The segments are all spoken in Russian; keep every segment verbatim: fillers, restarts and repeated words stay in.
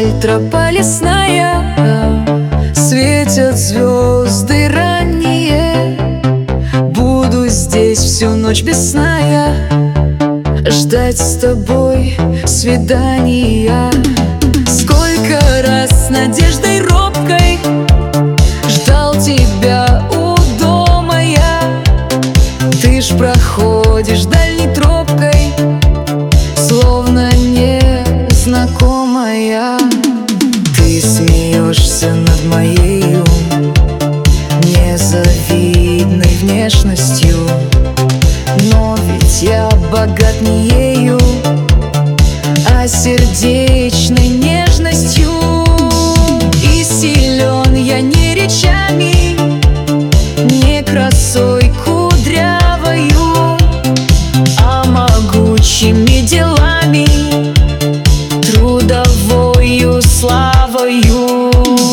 Жаль, тропа лесная, светят звезды ранние. Буду здесь всю ночь без сна я, ждать с тобой свидания. Сколько раз с надеждой робкой ждал тебя у дома я. Ты ж проходишь дальней тропкой, словно незнакомая. Ты смеешься над моею незавидной внешностью, но ведь я богат не ею, а сердечной нежностью. И силен я не речами, не красой кудрявою, а могучими делами, трудовою славою.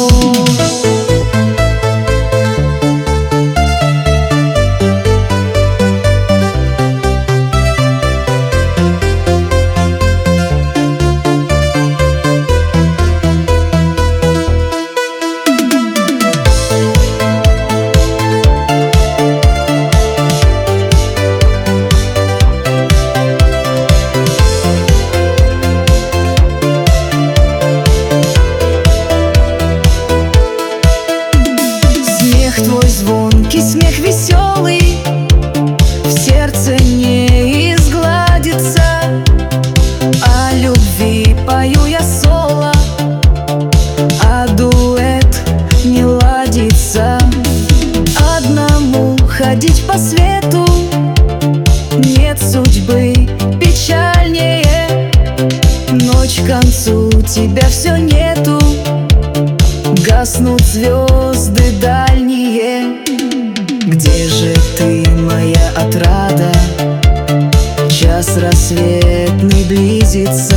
Твой звонкий смех веселый в сердце не изгладится. О любви пою я соло, а дуэт не ладится. Одному ходить по свету нет судьбы печальнее. Ночь к концу, тебя все нету, гаснут звезды дальние. Где же ты, моя отрада? Час рассветный близится.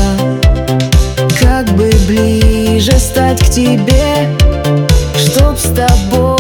Как бы ближе стать к тебе, чтоб с тобой